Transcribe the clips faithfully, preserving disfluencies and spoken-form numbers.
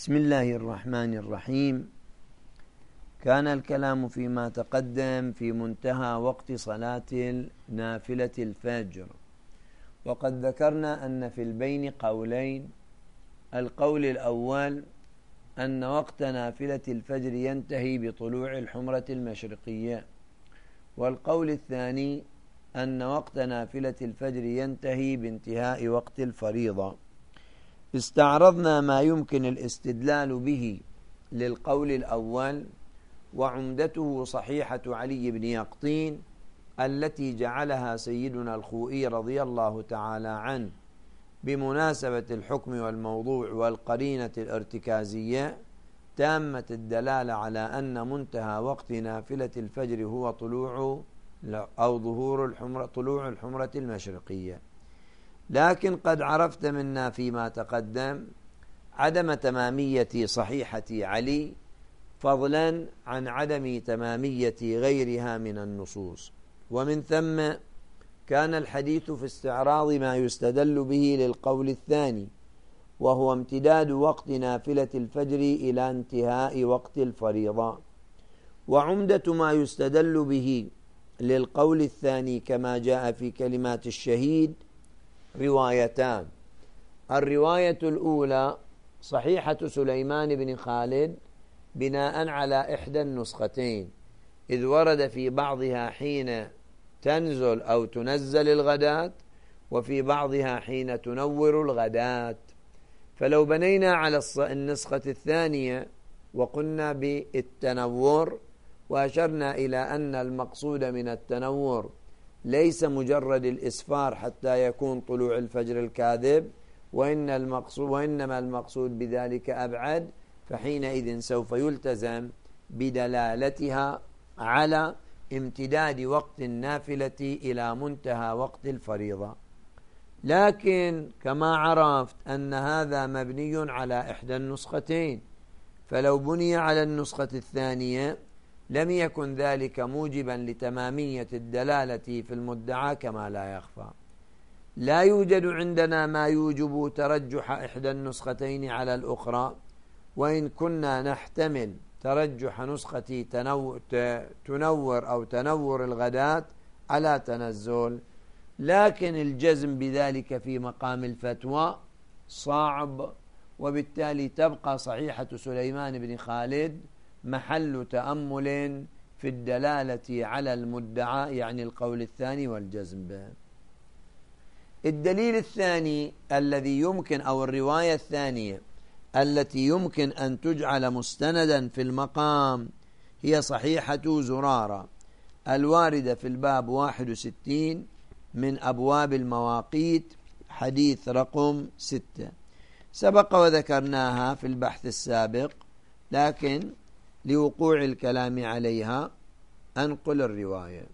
بسم الله الرحمن الرحيم. كان الكلام فيما تقدم في منتهى وقت صلاة نافلة الفجر، وقد ذكرنا أن في البين قولين. القول الأول أن وقت نافلة الفجر ينتهي بطلوع الحمرة المشرقية، والقول الثاني أن وقت نافلة الفجر ينتهي بانتهاء وقت الفريضة. استعرضنا ما يمكن الاستدلال به للقول الأول، وعمدته صحيحة علي بن يقطين التي جعلها سيدنا الخوئي رضي الله تعالى عنه بمناسبة الحكم والموضوع والقرينة الارتكازية تامة الدلالة على أن منتهى وقت نافلة الفجر هو طلوع أو ظهور الحمرة طلوع الحمرة المشرقية. لكن قد عرفت منا فيما تقدم عدم تمامية صحيحة علي، فضلا عن عدم تمامية غيرها من النصوص، ومن ثم كان الحديث في استعراض ما يستدل به للقول الثاني، وهو امتداد وقت نافلة الفجر إلى انتهاء وقت الفريضة. وعمدة ما يستدل به للقول الثاني كما جاء في كلمات الشهيد روايتان. الرواية الأولى صحيحة سليمان بن خالد بناء على إحدى النسختين، إذ ورد في بعضها حين تنزل أو تنزل الغداة، وفي بعضها حين تنور الغداة. فلو بنينا على النسخة الثانية وقلنا بالتنور، وأشرنا إلى أن المقصود من التنور ليس مجرد الإسفار حتى يكون طلوع الفجر الكاذب، وإن المقصود وإنما المقصود بذلك أبعد، فحينئذ سوف يلتزم بدلالتها على امتداد وقت النافلة إلى منتهى وقت الفريضة. لكن كما عرفت أن هذا مبني على إحدى النسختين، فلو بني على النسخة الثانية لم يكن ذلك موجبا لتمامية الدلالة في المدعى كما لا يخفى. لا يوجد عندنا ما يوجب ترجح إحدى النسختين على الأخرى، وإن كنا نحتمل ترجح نسخة تنور أو تنور الغداة على تنزل، لكن الجزم بذلك في مقام الفتوى صعب، وبالتالي تبقى صحيحة سليمان بن خالد محل تأمل في الدلالة على المدعى، يعني القول الثاني والجزم به. الدليل الثاني الذي يمكن أو الرواية الثانية التي يمكن أن تجعل مستندا في المقام هي صحيحة زرارة الواردة في الباب واحد وستين من أبواب المواقيت، حديث رقم ستة. سبق وذكرناها في البحث السابق، لكن لوقوع الكلام عليها أنقل الرواية.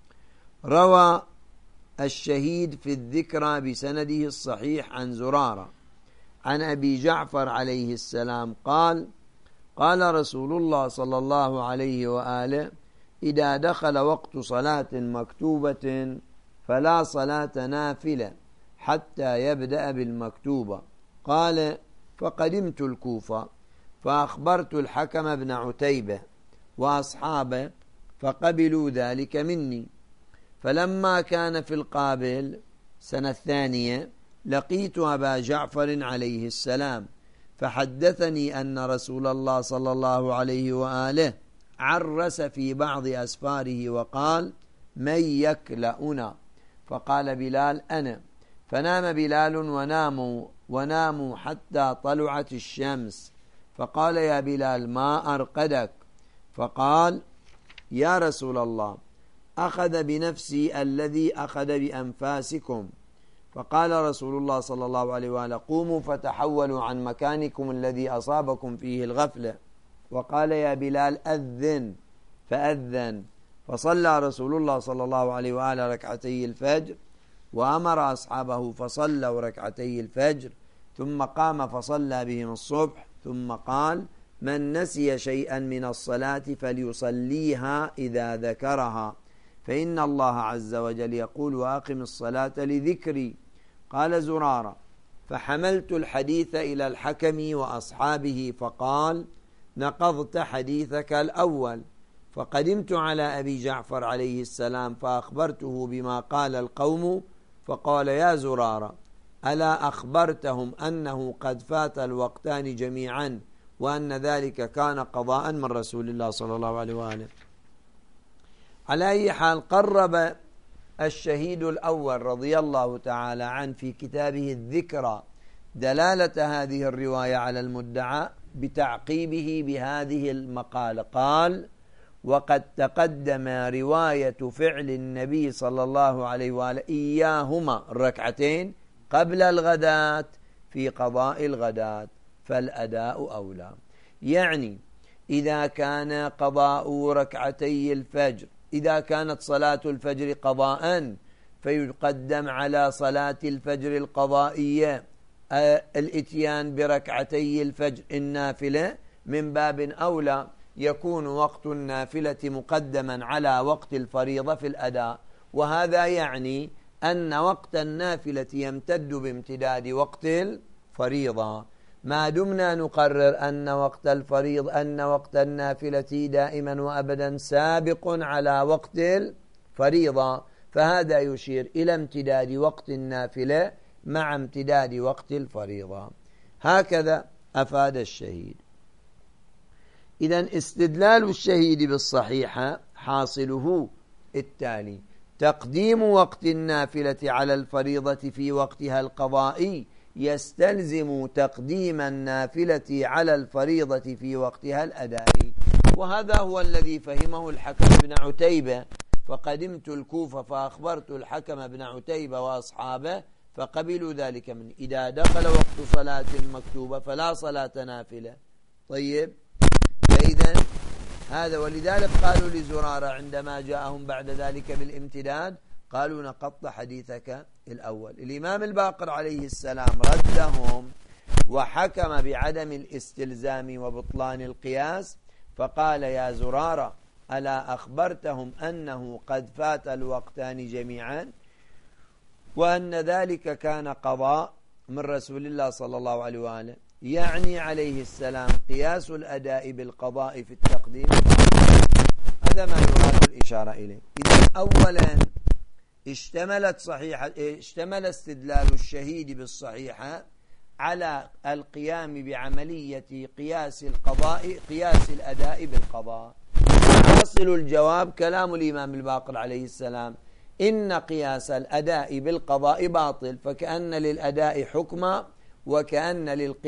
روى الشهيد في الذكرى بسنده الصحيح عن زرارة عن أبي جعفر عليه السلام قال: قال رسول الله صلى الله عليه وآله: إذا دخل وقت صلاة مكتوبة فلا صلاة نافلة حتى يبدأ بالمكتوبة. قال: فقدمت الكوفة فأخبرت الحكم بن عتيبة وأصحابه فقبلوا ذلك مني. فلما كان في القابل سنة الثانية لقيت أبا جعفر عليه السلام فحدثني أن رسول الله صلى الله عليه وآله عرس في بعض أسفاره وقال: من يكلأنا؟ فقال بلال: أنا. فنام بلال وناموا وناموا حتى طلعت الشمس، فقال: يا بلال ما أرقدك؟ فقال: يا رسول الله أخذ بنفسي الذي أخذ بأنفاسكم. فقال رسول الله صلى الله عليه وآله: قوموا فتحولوا عن مكانكم الذي أصابكم فيه الغفلة. وقال: يا بلال أذن، فأذن، فصلى رسول الله صلى الله عليه وآله ركعتي الفجر، وأمر أصحابه فصلوا ركعتي الفجر، ثم قام فصلى بهم الصبح، ثم قال: من نسي شيئا من الصلاة فليصليها إذا ذكرها، فإن الله عز وجل يقول: وأقم الصلاة لذكري. قال زرارة: فحملت الحديث إلى الحكم وأصحابه فقال: نقضت حديثك الأول. فقدمت على أبي جعفر عليه السلام فأخبرته بما قال القوم، فقال: يا زرارة، ألا أخبرتهم أنه قد فات الوقتان جميعا وأن ذلك كان قضاء من رسول الله صلى الله عليه وآله. على أي حال، قرب الشهيد الأول رضي الله تعالى عنه في كتابه الذكرى دلالة هذه الرواية على المدعى بتعقيبه بهذه المقالة، قال: وقد تقدم رواية فعل النبي صلى الله عليه وآله إياهما الركعتين قبل الغداة في قضاء الغداة، فالأداء أولى. يعني إذا كان قضاء ركعتي الفجر، إذا كانت صلاة الفجر قضاء فيقدم على صلاة الفجر القضائية الاتيان بركعتي الفجر النافلة، من باب أولى يكون وقت النافلة مقدما على وقت الفريضة في الأداء. وهذا يعني أن وقت النافلة يمتد بامتداد وقت الفريضة، ما دمنا نقرر أن وقت الفريض أن وقت النافلة دائما وأبدا سابق على وقت الفريضة، فهذا يشير إلى امتداد وقت النافلة مع امتداد وقت الفريضة. هكذا أفاد الشهيد. إذن استدلال الشهيد بالصحيحة حاصله التالي: تقديم وقت النافلة على الفريضة في وقتها القضائي يستلزم تقديم النافلة على الفريضة في وقتها الأدائي. وهذا هو الذي فهمه الحكم بن عتيبة. فقدمت الكوفة فأخبرت الحكم بن عتيبة وأصحابه فقبلوا ذلك من إذا دخل وقت صلاة مكتوبة فلا صلاة نافلة. طيب، فإذا هذا، ولذلك قالوا لزرارة عندما جاءهم بعد ذلك بالامتداد، قالوا: نقضت حديثك الأول. الإمام الباقر عليه السلام ردهم وحكم بعدم الاستلزام وبطلان القياس، فقال: يا زرارة، ألا أخبرتهم أنه قد فات الوقتان جميعا وأن ذلك كان قضاء من رسول الله صلى الله عليه وآله؟ يعني عليه السلام قياس الأداء بالقضاء في التقديم. هذا ما يراد الإشارة إليه. إذن أولا اشتملت صحيحة اشتمل استدلال الشهيد بالصحيحة على القيام بعملية قياس القضاء قياس الأداء بالقضاء. حاصل الجواب كلام الإمام الباقر عليه السلام: إن قياس الأداء بالقضاء باطل، فكأن للأداء حكما وكأن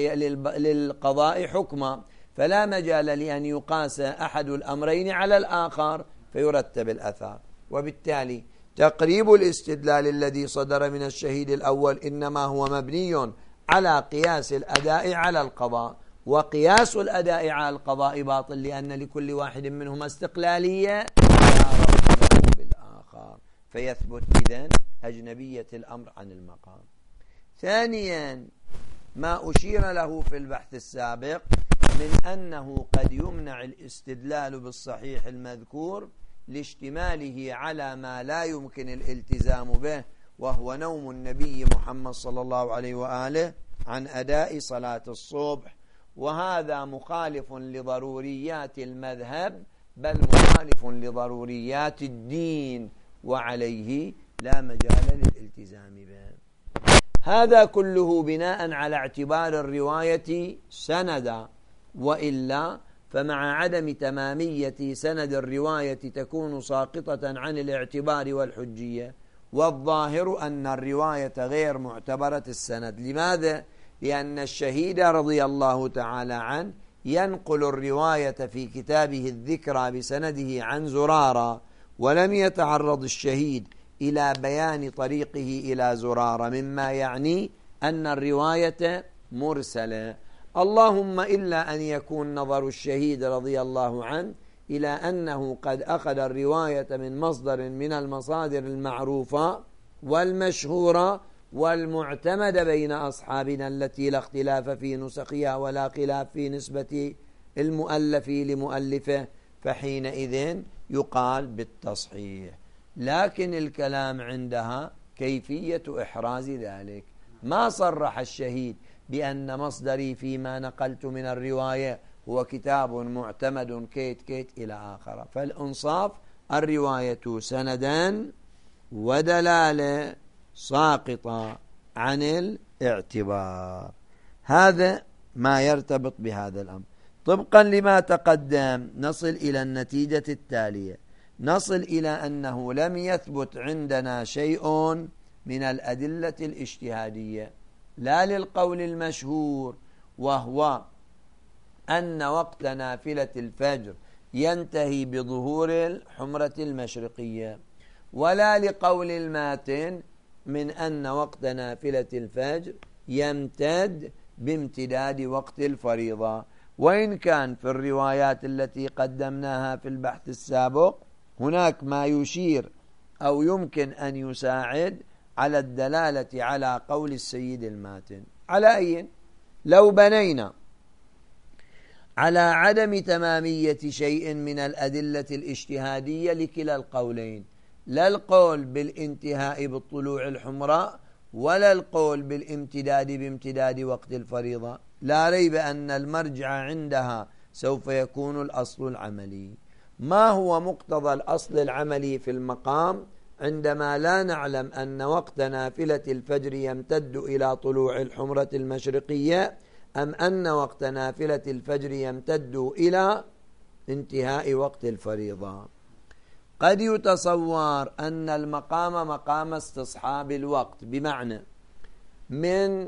للقضاء حكما، فلا مجال لأن يقاس أحد الأمرين على الآخر فيرتب الأثار. وبالتالي تقريب الاستدلال الذي صدر من الشهيد الأول إنما هو مبني على قياس الأداء على القضاء، وقياس الأداء على القضاء باطل لأن لكل واحد منهما استقلالية لا ربط له بالآخر، فيثبت إذن أجنبية الأمر عن المقام. ثانيا، ما أشير له في البحث السابق من أنه قد يمنع الاستدلال بالصحيح المذكور لاشتماله على ما لا يمكن الالتزام به، وهو نوم النبي محمد صلى الله عليه وآله عن أداء صلاة الصبح، وهذا مخالف لضروريات المذهب بل مخالف لضروريات الدين، وعليه لا مجال للالتزام به. هذا كله بناء على اعتبار الرواية سندا، وإلا فمع عدم تمامية سند الرواية تكون ساقطة عن الاعتبار والحجية. والظاهر أن الرواية غير معتبرة السند. لماذا؟ لأن الشهيد رضي الله تعالى عنه ينقل الرواية في كتابه الذكرى بسنده عن زرارة، ولم يتعرض الشهيد إلى بيان طريقه إلى زرارة، مما يعني أن الرواية مرسلة، اللهم إلا أن يكون نظر الشهيد رضي الله عنه إلى أنه قد أخذ الرواية من مصدر من المصادر المعروفة والمشهورة والمعتمدة بين أصحابنا التي لا اختلاف في نسخها ولا خلاف في نسبة المؤلف لمؤلفه، فحينئذ يقال بالتصحيح. لكن الكلام عندها كيفية إحراز ذلك. ما صرح الشهيد بأن مصدري فيما نقلت من الرواية هو كتاب معتمد كيت كيت إلى آخره. فالإنصاف الرواية سندا ودلالة ساقطة عن الاعتبار. هذا ما يرتبط بهذا الأمر. طبقا لما تقدم نصل إلى النتيجة التالية: نصل إلى أنه لم يثبت عندنا شيء من الأدلة الاجتهادية لا للقول المشهور وهو أن وقت نافلة الفجر ينتهي بظهور الحمرة المشرقية، ولا لقول الماتن من أن وقت نافلة الفجر يمتد بامتداد وقت الفريضة. وإن كان في الروايات التي قدمناها في البحث السابق هناك ما يشير أو يمكن أن يساعد على الدلالة على قول السيد الماتن. على أي لو بنينا على عدم تمامية شيء من الأدلة الاجتهادية لكلا القولين، لا القول بالانتهاء بالطلوع الحمراء ولا القول بالامتداد بامتداد وقت الفريضة، لا ريب أن المرجع عندها سوف يكون الأصل العملي. ما هو مقتضى الأصل العملي في المقام عندما لا نعلم أن وقت نافلة الفجر يمتد إلى طلوع الحمرة المشرقية أم أن وقت نافلة الفجر يمتد إلى انتهاء وقت الفريضة؟ قد يتصور أن المقام مقام استصحاب الوقت، بمعنى من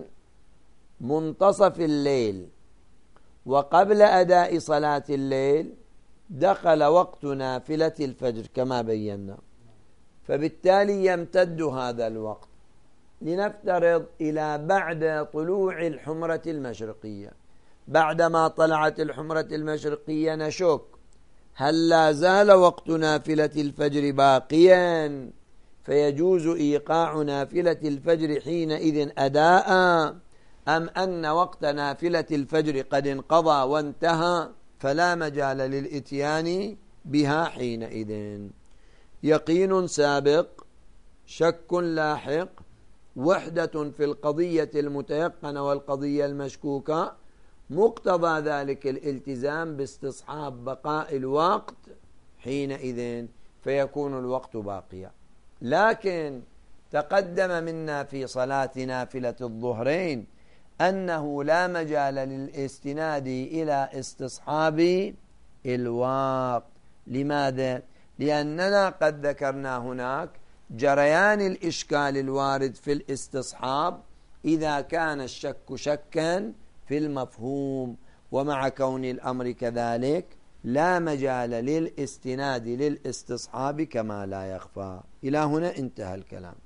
منتصف الليل وقبل أداء صلاة الليل دخل وقت نافلة الفجر كما بينا، فبالتالي يمتد هذا الوقت لنفترض إلى بعد طلوع الحمرة المشرقية. بعدما طلعت الحمرة المشرقية نشك هل لا زال وقت نافلة الفجر باقيا فيجوز إيقاع نافلة الفجر حينئذ أداء، أم أن وقت نافلة الفجر قد انقضى وانتهى فلا مجال للإتيان بها حينئذ؟ يقين سابق، شك لاحق، وحدة في القضية المتيقنة والقضية المشكوكة، مقتضى ذلك الالتزام باستصحاب بقاء الوقت حينئذ فيكون الوقت باقيا. لكن تقدم منا في صلاة نافلة الظهرين أنه لا مجال للاستناد إلى استصحاب الوقت. لماذا؟ لأننا قد ذكرنا هناك جريان الإشكال الوارد في الاستصحاب إذا كان الشك شكا في المفهوم، ومع كون الأمر كذلك لا مجال للاستناد للاستصحاب كما لا يخفى. إلى هنا انتهى الكلام.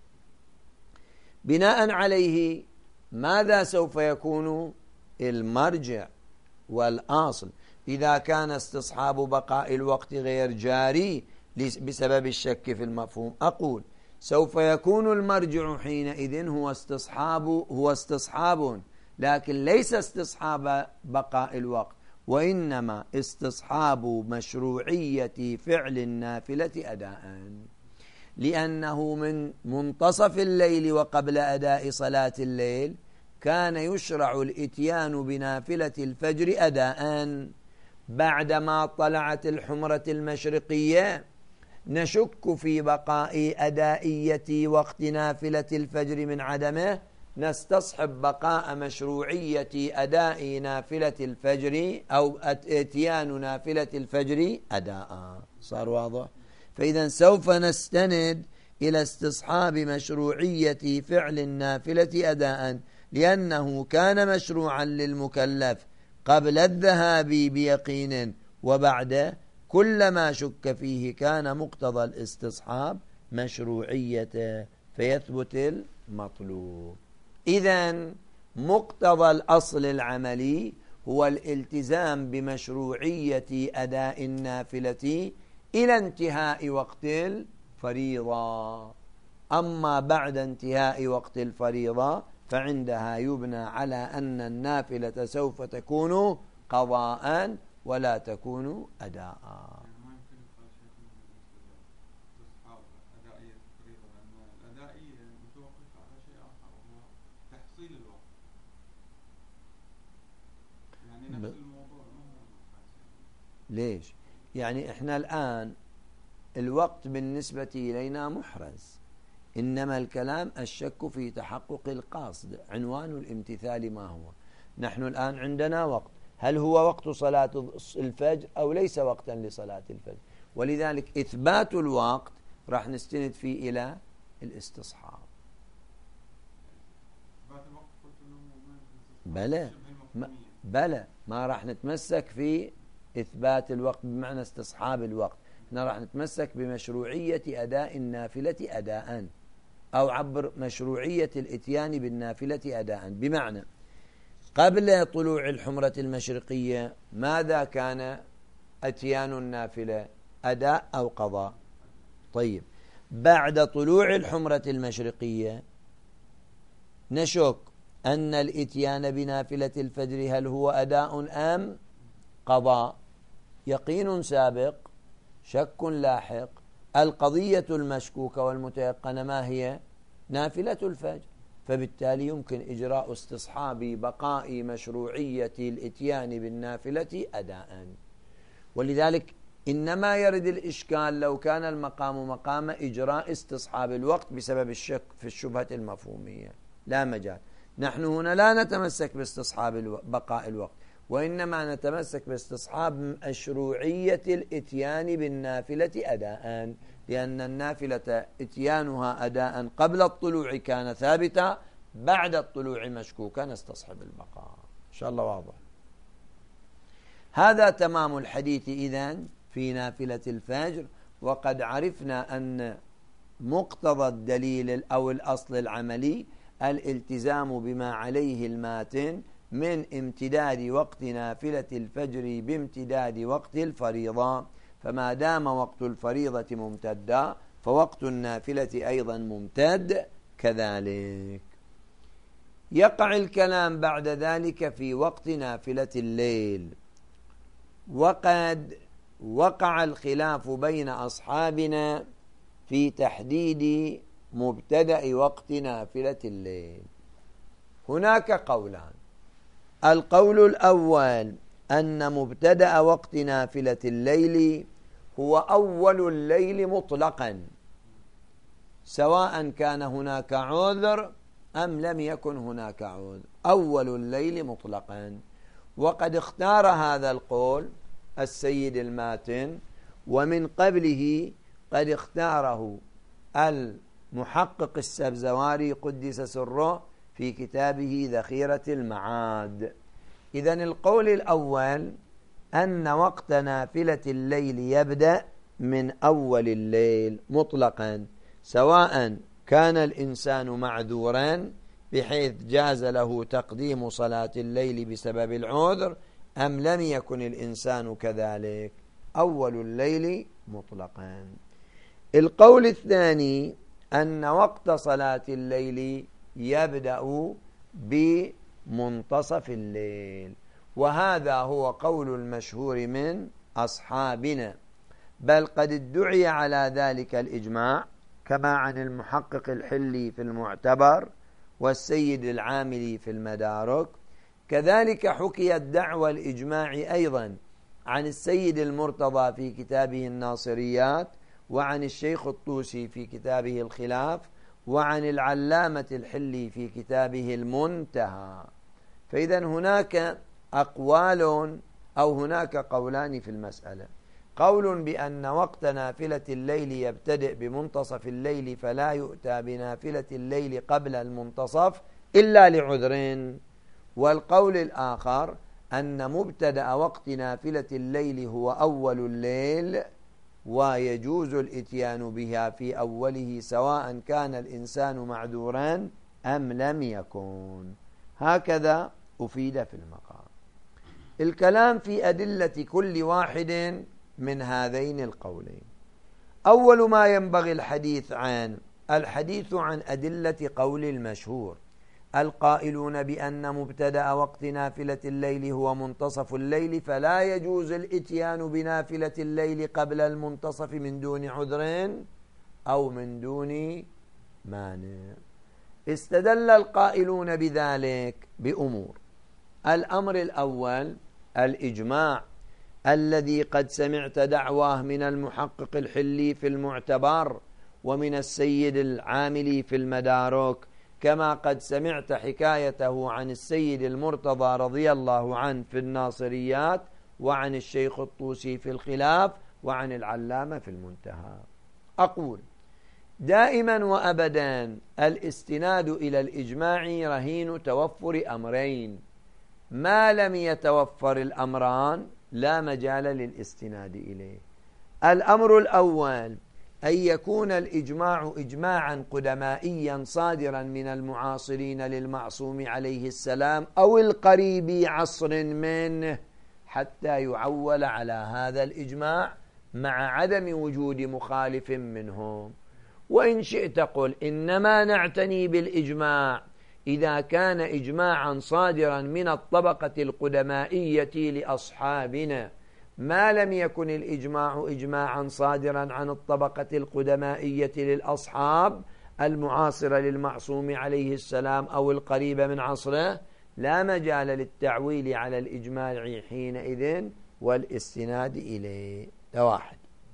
بناء عليه ماذا سوف يكون المرجع والأصل إذا كان استصحاب بقاء الوقت غير جاري بسبب الشك في المفهوم؟ أقول سوف يكون المرجع حينئذ هو استصحاب هو استصحاب لكن ليس استصحاب بقاء الوقت، وإنما استصحاب مشروعية فعل النافلة أداء، لأنه من منتصف الليل وقبل أداء صلاة الليل كان يشرع الإتيان بنافلة الفجر أداء. بعدما طلعت الحمرة المشرقية نشك في بقاء أدائية وقت نافلة الفجر من عدمه، نستصحب بقاء مشروعية أداء نافلة الفجر أو اتيان نافلة الفجر أداء. صار واضح؟ فإذا سوف نستند إلى استصحاب مشروعية فعل النافلة أداء، لأنه كان مشروعا للمكلف قبل الذهاب بيقين وبعد، كلما شك فيه كان مقتضى الاستصحاب مشروعيته فيثبت المطلوب. إذن مقتضى الأصل العملي هو الالتزام بمشروعية أداء النافلة إلى انتهاء وقت الفريضة. أما بعد انتهاء وقت الفريضة فعندها يبنى على أن النافلة سوف تكون قضاء ولا تكون أداء. ليش؟ يعني إحنا الآن الوقت بالنسبة إلينا محرز، إنما الكلام الشك في تحقق القاصد. عنوان الامتثال ما هو؟ نحن الآن عندنا وقت، هل هو وقت صلاة الفجر أو ليس وقتا لصلاة الفجر؟ ولذلك إثبات الوقت راح نستند فيه إلى الاستصحاب. بلى ما بلى ما راح نتمسك في إثبات الوقت بمعنى استصحاب الوقت، احنا راح نتمسك بمشروعية أداء النافلة أداء، أو عبر مشروعية الإتيان بالنافلة أداء. بمعنى قبل طلوع الحمرة المشرقية ماذا كان أتيان النافلة؟ أداء أو قضاء؟ طيب بعد طلوع الحمرة المشرقية نشك أن الإتيان بنافلة الفجر هل هو أداء أم قضاء؟ يقين سابق، شك لاحق. القضية المشكوكة والمتيقنة ما هي؟ نافلة الفجر، فبالتالي يمكن إجراء استصحاب بقاء مشروعية الإتيان بالنافلة أداء. ولذلك إنما يرد الإشكال لو كان المقام مقام إجراء استصحاب الوقت بسبب الشك في الشبهة المفهومية. لا مجال، نحن هنا لا نتمسك باستصحاب بقاء الوقت، وإنما نتمسك باستصحاب مشروعية الإتيان بالنافلة أداء، لأن النافلة إتيانها أداء قبل الطلوع كان ثابتا، بعد الطلوع مشكوكا نستصحب البقاء. إن شاء الله واضح. هذا تمام الحديث إذن في نافلة الفجر. وقد عرفنا أن مقتضى الدليل أو الأصل العملي الالتزام بما عليه الماتن من امتداد وقت نافلة الفجر بامتداد وقت الفريضة، فما دام وقت الفريضة ممتدا فوقت النافلة أيضا ممتد كذلك. يقع الكلام بعد ذلك في وقت نافلة الليل، وقد وقع الخلاف بين أصحابنا في تحديد مبتدأ وقت نافلة الليل. هناك قولان. القول الأول أن مبتدأ وقت نافلة الليل هو أول الليل مطلقا، سواء كان هناك عذر أم لم يكن هناك عذر، أول الليل مطلقا. وقد اختار هذا القول السيد الماتن، ومن قبله قد اختاره المحقق السبزواري قدس سره في كتابه ذخيرة المعاد. إذن القول الأول أن وقت نافلة الليل يبدأ من أول الليل مطلقا، سواء كان الإنسان معذورا بحيث جاز له تقديم صلاة الليل بسبب العذر أم لم يكن الإنسان كذلك، أول الليل مطلقا. القول الثاني أن وقت صلاة الليل يبدأ بمنتصف الليل، وهذا هو قول المشهور من أصحابنا، بل قد ادعي على ذلك الإجماع كما عن المحقق الحلي في المعتبر والسيد العاملي في المدارك. كذلك حكي الدعوى الإجماع أيضا عن السيد المرتضى في كتابه الناصريات، وعن الشيخ الطوسي في كتابه الخلاف، وعن العلامة الحلي في كتابه المنتهى. فإذا هناك أقوال أو هناك قولان في المسألة. قول بأن وقت نافلة الليل يبتدئ بمنتصف الليل فلا يؤتى بنافلة الليل قبل المنتصف إلا لعذرين، والقول الآخر أن مبتدأ وقت نافلة الليل هو أول الليل ويجوز الإتيان بها في أوله سواء كان الإنسان معذورا أم لم يكن. هكذا أفيد في المقام. الكلام في أدلة كل واحد من هذين القولين. أول ما ينبغي الحديث عن الحديث عن أدلة قول المشهور القائلون بأن مبتدأ وقت نافلة الليل هو منتصف الليل، فلا يجوز الإتيان بنافلة الليل قبل المنتصف من دون عذر أو من دون مانع. استدل القائلون بذلك بأمور. الأمر الأول الإجماع الذي قد سمعت دعواه من المحقق الحلي في المعتبر ومن السيد العاملي في المدارك، كما قد سمعت حكايته عن السيد المرتضى رضي الله عنه في الناصريات، وعن الشيخ الطوسي في الخلاف، وعن العلامة في المنتهى. أقول دائما وأبدا الاستناد إلى الإجماع رهين توفر أمرين، ما لم يتوفر الأمران لا مجال للاستناد إليه. الأمر الأول أن يكون الإجماع إجماعا قدمائيا صادرا من المعاصرين للمعصوم عليه السلام أو القريب عصر منه، حتى يعول على هذا الإجماع مع عدم وجود مخالف منهم. وإن شئت قل إنما نعتني بالإجماع إذا كان إجماعا صادرا من الطبقة القدمائية لأصحابنا، ما لم يكن الإجماع إجماعا صادرا عن الطبقة القدمائية للأصحاب المعاصرة للمعصوم عليه السلام أو القريبة من عصره، لا مجال للتعويل على الإجماع حينئذ والاستناد إليه. واحد.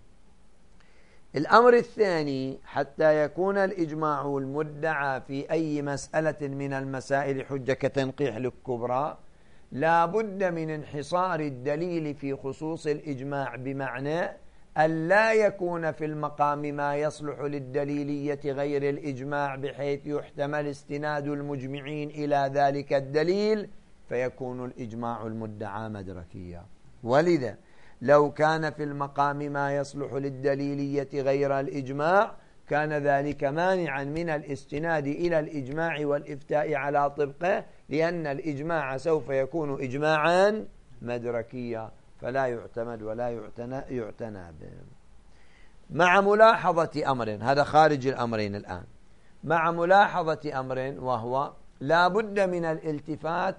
الأمر الثاني، حتى يكون الإجماع المدعى في أي مسألة من المسائل حجة كتنقيح الكبرى، لا بد من انحصار الدليل في خصوص الإجماع، بمعنى أن لا يكون في المقام ما يصلح للدليلية غير الإجماع، بحيث يحتمل استناد المجمعين إلى ذلك الدليل فيكون الإجماع المدعى مدركيا. ولذا لو كان في المقام ما يصلح للدليلية غير الإجماع كان ذلك مانعا من الاستناد إلى الإجماع والإفتاء على طبقه، لأن الإجماع سوف يكون إجماعا مدركيا فلا يعتمد ولا يعتنى, يعتنى به. مع ملاحظة أمر، هذا خارج الأمرين الآن، مع ملاحظة أمر وهو لا بد من الالتفات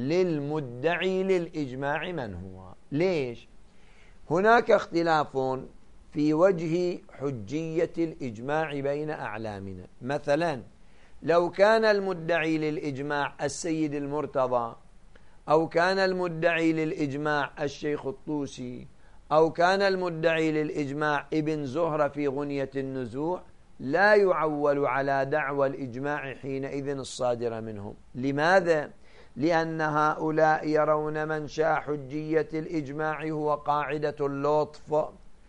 للمدعي للإجماع من هو. ليش؟ هناك اختلاف في وجه حجية الإجماع بين أعلامنا. مثلا لو كان المدعي للإجماع السيد المرتضى، أو كان المدعي للإجماع الشيخ الطوسي، أو كان المدعي للإجماع ابن زهرة في غنية النزوع، لا يعول على دعوى الإجماع حينئذ الصادرة منهم. لماذا؟ لأن هؤلاء يرون منشأ حجية الإجماع هو قاعدة اللطف،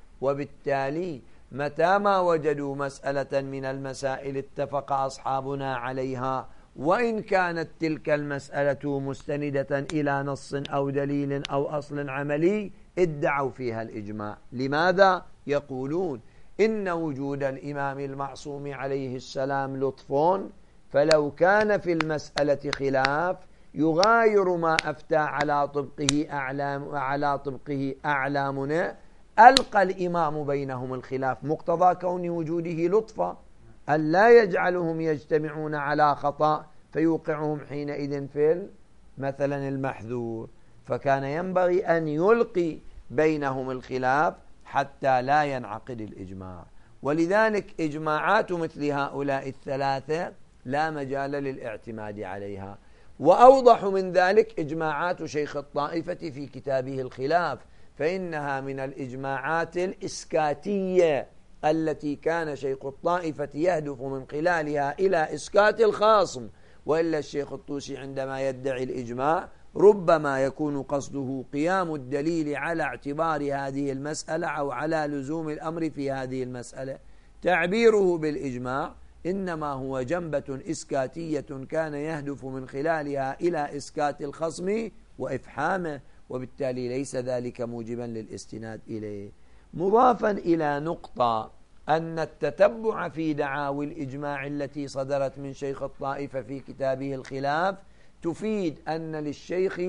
وبالتالي متى ما وجدوا مسألة من المسائل اتفق أصحابنا عليها، وإن كانت تلك المسألة مستندة إلى نص أو دليل أو أصل عملي، ادعوا فيها الإجماع. لماذا؟ يقولون إن وجود الإمام المعصوم عليه السلام لطف، فلو كان في المسألة خلاف يغاير ما أفتى على طبقه أعلام على طبقه أعلامنا، ألقى الإمام بينهم الخلاف، مقتضى كون وجوده لطفا أن لا يجعلهم يجتمعون على خطأ فيوقعهم حينئذ في مثلا المحذور، فكان ينبغي أن يلقي بينهم الخلاف حتى لا ينعقد الإجماع. ولذلك إجماعات مثل هؤلاء الثلاثة لا مجال للاعتماد عليها. وأوضح من ذلك إجماعات شيخ الطائفة في كتابه الخلاف، فإنها من الإجماعات الإسكاتية التي كان شيخ الطائفة يهدف من خلالها إلى إسكات الخاصم. وإلا الشيخ الطوسي عندما يدعي الإجماع ربما يكون قصده قيام الدليل على اعتبار هذه المسألة أو على لزوم الأمر في هذه المسألة. تعبيره بالإجماع إنما هو جنبة إسكاتية كان يهدف من خلالها إلى إسكات الخصم وإفحامه، وبالتالي ليس ذلك موجبا للاستناد إليه. مضافا إلى نقطة أن التتبع في دعاوي الإجماع التي صدرت من شيخ الطائفة في كتابه الخلاف تفيد أن للشيخ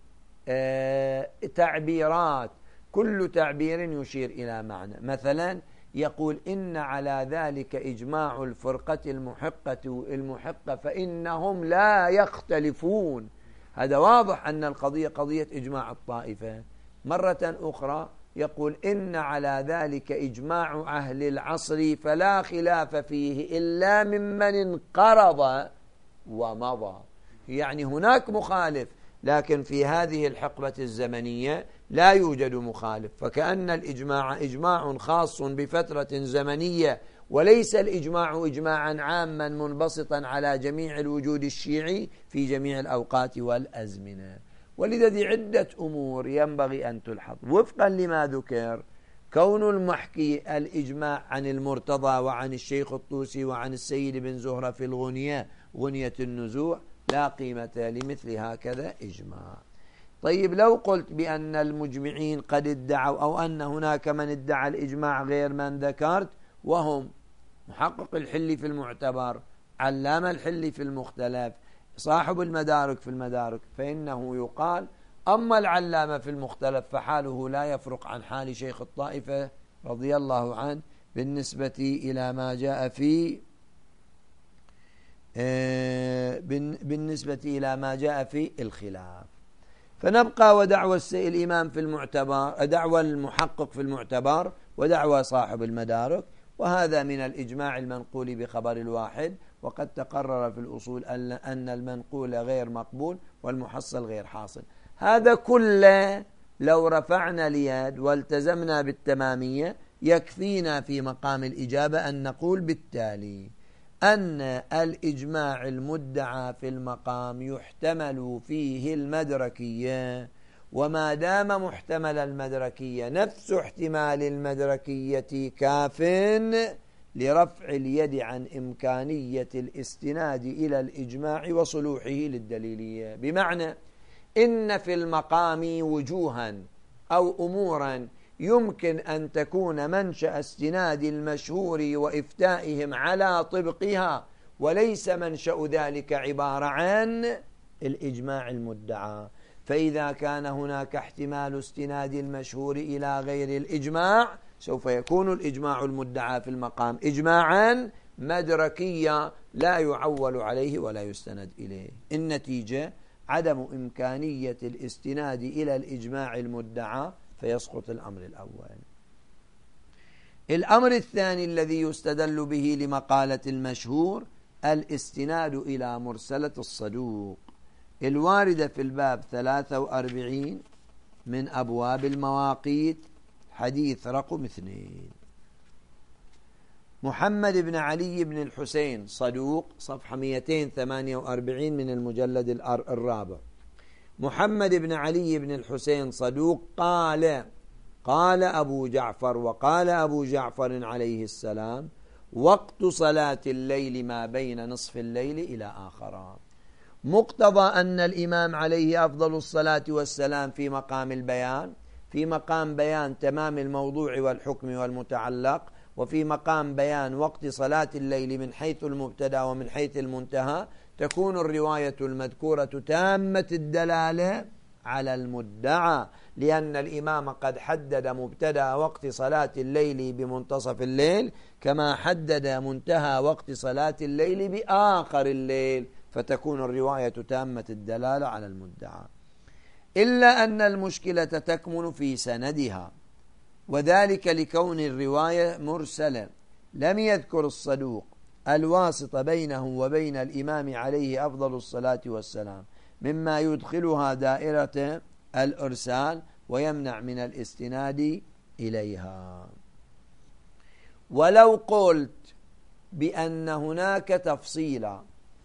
تعبيرات، كل تعبير يشير إلى معنى. مثلا يقول إن على ذلك إجماع الفرقة المحقة المحقة فإنهم لا يختلفون. هذا واضح أن القضية قضية إجماع الطائفة. مرة أخرى يقول إن على ذلك إجماع أهل العصر فلا خلاف فيه إلا ممن انقرض ومضى. يعني هناك مخالف لكن في هذه الحقبة الزمنية لا يوجد مخالف، فكأن الإجماع إجماع خاص بفترة زمنية، وليس الإجماع إجماعا عاما منبسطا على جميع الوجود الشيعي في جميع الأوقات والأزمنة. ولذا عدة أمور ينبغي أن تلحظ وفقا لما ذكر. كون المحكي الإجماع عن المرتضى وعن الشيخ الطوسي وعن السيد بن زهرة في الغنية غنية النزوع لا قيمة لمثل هكذا إجماع. طيب لو قلت بأن المجمعين قد ادعوا أو أن هناك من ادعى الإجماع غير من ذكرت، وهم محقق الحلي في المعتبر، علام الحلي في المختلف، صاحب المدارك في المدارك، فإنه يقال أما العلامة في المختلف فحاله لا يفرق عن حال شيخ الطائفة رضي الله عنه بالنسبة إلى ما جاء في بالنسبة إلى ما جاء في الخلاف. فنبقى ودعوى الإمام في المعتبر، دعوى المحقق في المعتبر، ودعوى صاحب المدارك، وهذا من الإجماع المنقول بخبر الواحد. وقد تقرر في الأصول أن المنقول غير مقبول والمحصل غير حاصل. هذا كله لو رفعنا اليد والتزمنا بالتمامية يكفينا في مقام الإجابة أن نقول بالتالي أن الإجماع المدعى في المقام يحتمل فيه المدركية، وما دام محتمل المدركية نفس احتمال المدركية كاف لرفع اليد عن إمكانية الاستناد إلى الإجماع وصلوحه للدليلية. بمعنى إن في المقام وجوها أو أمورا يمكن أن تكون منشأ استناد المشهور وإفتائهم على طبقها، وليس منشأ ذلك عبارة عن الإجماع المدعى. فإذا كان هناك احتمال استناد المشهور إلى غير الإجماع سوف يكون الإجماع المدعى في المقام إجماعا مدركيا لا يعول عليه ولا يستند إليه. النتيجة عدم إمكانية الاستناد إلى الإجماع المدعى، فيسقط الأمر الأول. الأمر الثاني الذي يستدل به لمقالة المشهور الاستناد إلى مرسلة الصدوق الواردة في الباب ثلاثة وأربعين من أبواب المواقيت، حديث رقم اثنين. محمد بن علي بن الحسين صدوق، صفحة مئتين وثمانية وأربعين من المجلد الرابع. محمد بن علي بن الحسين صدوق قال قال أبو جعفر وقال أبو جعفر عليه السلام وقت صلاة الليل ما بين نصف الليل إلى آخره. مقتضى أن الإمام عليه أفضل الصلاة والسلام في مقام البيان، في مقام بيان تمام الموضوع والحكم والمتعلق، وفي مقام بيان وقت صلاة الليل من حيث المبتدأ ومن حيث المنتهى، تكون الرواية المذكورة تامة الدلالة على المدعى، لأن الإمام قد حدد مبتدأ وقت صلاة الليل بمنتصف الليل كما حدد منتهى وقت صلاة الليل بآخر الليل، فتكون الرواية تامة الدلالة على المدعى. إلا أن المشكلة تكمن في سندها، وذلك لكون الرواية مرسلة، لم يذكر الصدوق الواسطة بينه وبين الإمام عليه أفضل الصلاة والسلام، مما يدخلها دائرة الإرسال ويمنع من الاستناد إليها. ولو قلت بأن هناك تفصيلا،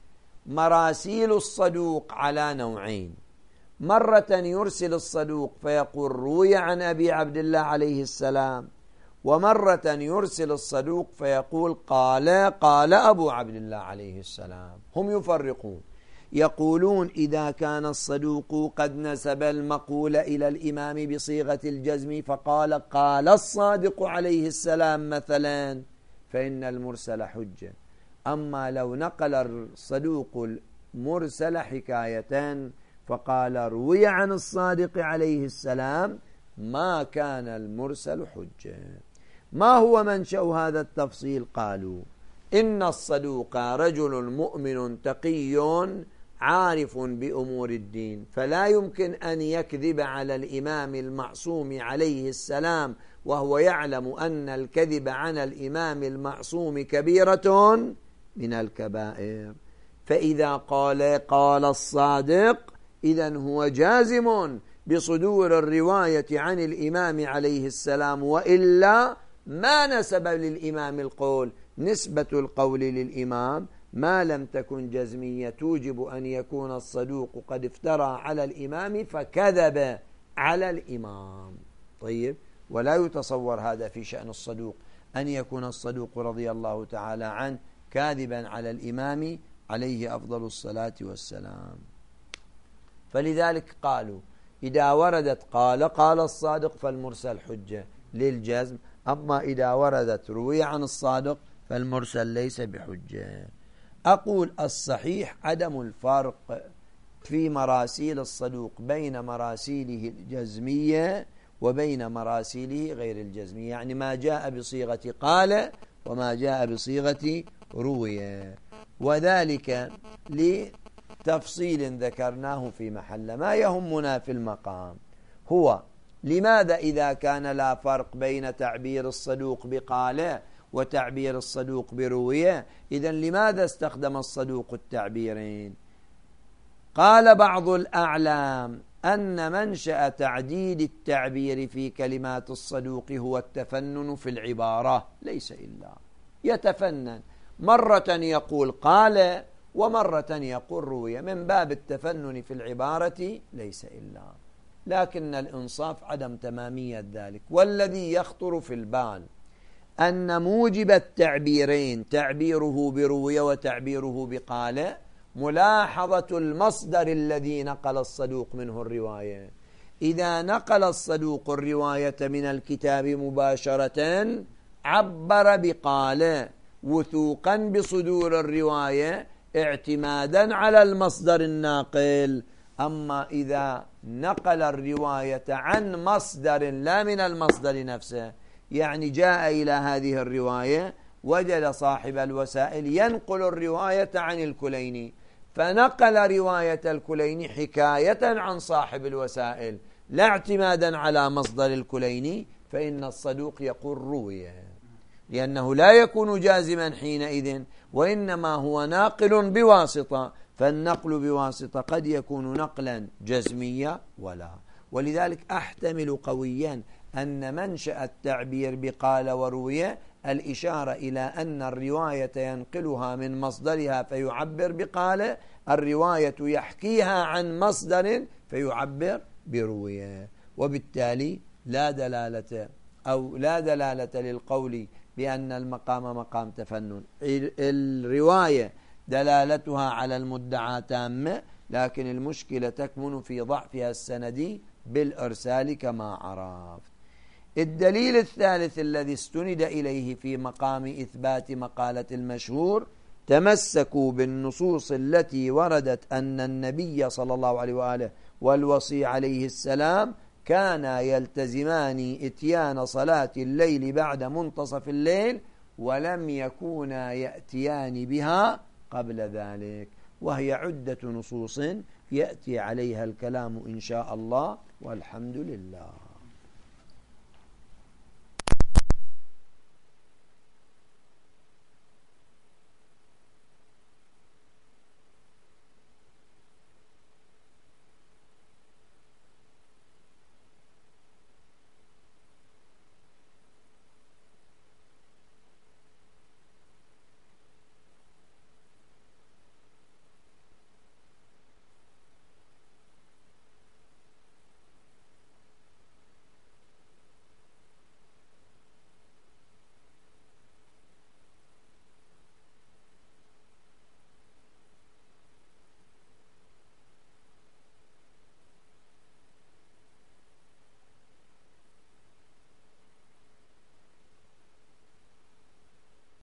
مراسيل الصدوق على نوعين: مرة يرسل الصدوق فيقول روي عن أبي عبد الله عليه السلام، ومرة يرسل الصدوق فيقول قال قال أبو عبد الله عليه السلام. هم يفرقون، يقولون إذا كان الصدوق قد نسب المقول إلى الإمام بصيغة الجزم فقال قال الصادق عليه السلام مثلا، فإن المرسل حجة. أما لو نقل الصدوق المرسل حكاية فقال روي عن الصادق عليه السلام، ما كان المرسل حجة. ما هو منشأ هذا التفصيل؟ قالوا إن الصدوق رجل مؤمن تقي عارف بأمور الدين، فلا يمكن أن يكذب على الإمام المعصوم عليه السلام وهو يعلم أن الكذب عن الإمام المعصوم كبيرة من الكبائر. فإذا قال قال الصادق إذن هو جازم بصدور الرواية عن الإمام عليه السلام، وإلا ما نسب للإمام القول. نسبة القول للإمام ما لم تكن جزمية توجب أن يكون الصدوق قد افترى على الإمام فكذب على الإمام. طيب، ولا يتصور هذا في شأن الصدوق، أن يكون الصدوق رضي الله تعالى عنه كاذبا على الإمام عليه أفضل الصلاة والسلام. فلذلك قالوا إذا وردت قال قال الصادق فالمرسل حجة للجزم، أما إذا وردت روي عن الصادق فالمرسل ليس بحجة. أقول الصحيح عدم الفرق في مراسيل الصدوق بين مراسيله الجزمية وبين مراسيله غير الجزمية، يعني ما جاء بصيغة قال وما جاء بصيغة روي، وذلك لتفصيل ذكرناه في محل. ما يهمنا في المقام هو لماذا إذا كان لا فرق بين تعبير الصدوق بقال وتعبير الصدوق بروية، إذن لماذا استخدم الصدوق التعبيرين؟ قال بعض الأعلام أن منشأ تعديد التعبير في كلمات الصدوق هو التفنن في العبارة، ليس إلا يتفنن، مرة يقول قال ومرة يقول روية، من باب التفنن في العبارة ليس إلا، لكن الإنصاف عدم تمامية ذلك. والذي يخطر في البال أن موجب التعبيرين تعبيره بروية وتعبيره بقال ملاحظة المصدر الذي نقل الصدوق منه الرواية. إذا نقل الصدوق الرواية من الكتاب مباشرة عبر بقال وثوقا بصدور الرواية اعتمادا على المصدر الناقل. أما إذا نقل الرواية عن مصدر لا من المصدر نفسه، يعني جاء إلى هذه الرواية وجد صاحب الوسائل ينقل الرواية عن الكليني، فنقل رواية الكليني حكاية عن صاحب الوسائل لا اعتمادا على مصدر الكليني، فإن الصدوق يقول روية، لأنه لا يكون جازما حينئذ، وإنما هو ناقل بواسطة، فالنقل بواسطة قد يكون نقلا جزميا ولا. ولذلك أحتمل قويا أن منشأ التعبير بقال وروية الإشارة إلى أن الرواية ينقلها من مصدرها فيعبر بقال، الرواية يحكيها عن مصدر فيعبر بروية، وبالتالي لا دلالة أو لا دلالة للقول بأن المقام مقام تفنن. الرواية دلالتها على المدعى تامة، لكن المشكلة تكمن في ضعفها السندي بالإرسال كما عرفت. الدليل الثالث الذي استند إليه في مقام إثبات مقالة المشهور، تمسكوا بالنصوص التي وردت أن النبي صلى الله عليه وآله والوصي عليه السلام كانا يلتزمان إتيان صلاة الليل بعد منتصف الليل ولم يكونا يأتيان بها قبل ذلك، وهي عدة نصوص يأتي عليها الكلام إن شاء الله، والحمد لله.